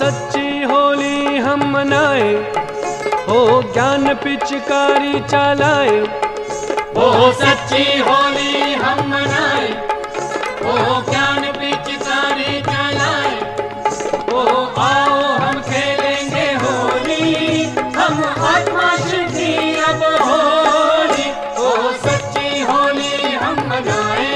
सच्ची होली हम मनाए, हो ज्ञान पिचकारी चलाए। ओ सच्ची होली हम मनाए, ओ ज्ञान पिचकारी चलाए। ओ आओ हम खेलेंगे होली, हम आत्मा शुद्धि अब होली। ओ सच्ची होली हम मनाए।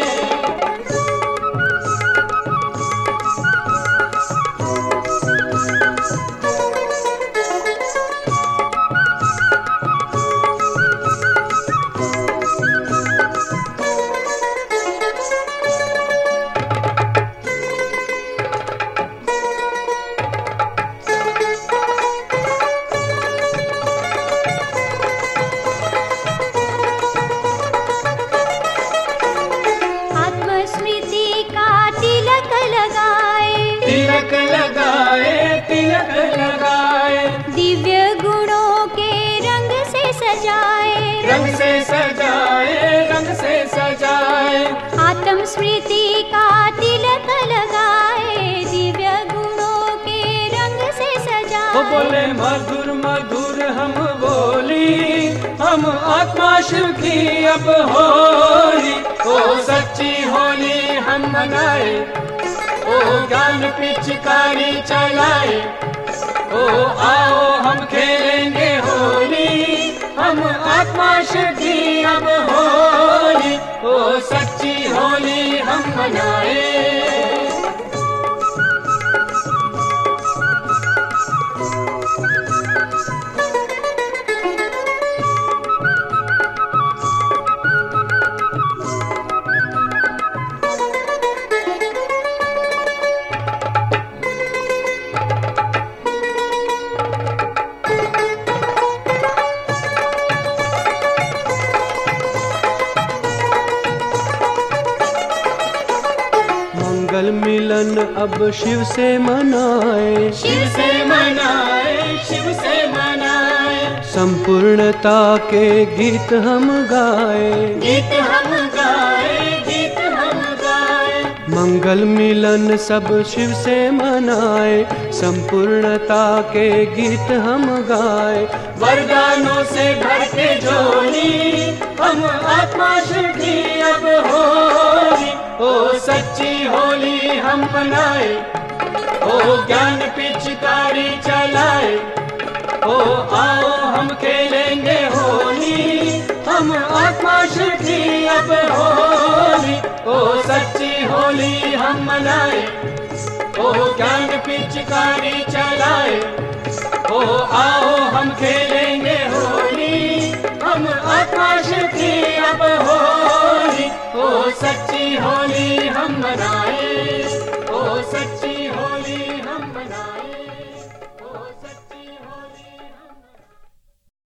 तिलक लगाए, तिलक लगाए। दिव्य गुणों के रंग से सजाए, रंग से सजाए, रंग से सजाए। आत्म स्मृति का तिलक लगाए, दिव्य गुणों के रंग से सजाए। तो बोले मधुर मधुर हम बोली, हम आत्मा शिव की अब होली। ओ सच्ची होली हम मनाए, ओ ज्ञान पिचकारी चलाए। ओ आओ हम खेलेंगे होली, हम आत्मा शुद्धि अब होली। ओ सच्ची होली हम मनाए। मंगल मिलन अब शिव से मनाए, शिव से मनाए, शिव से मनाए। संपूर्णता के गीत हम गाए, गीत हम गाए, गीत हम गाए। मंगल मिलन सब शिव से मनाए, संपूर्णता के गीत हम गाए। वरदानों से भर के झोली, हम आत्मा शुद्धि अब होली। ओ सच्ची होली हम मनाए, ओ ज्ञान पिचकारी चलाए। ओ आओ हम खेलेंगे होली, हम आत्मा शुद्धि अब होली। ओ सच्ची होली हम मनाए, ओ ज्ञान पिचकारी चलाए। ओ आओ हम खेलेंगे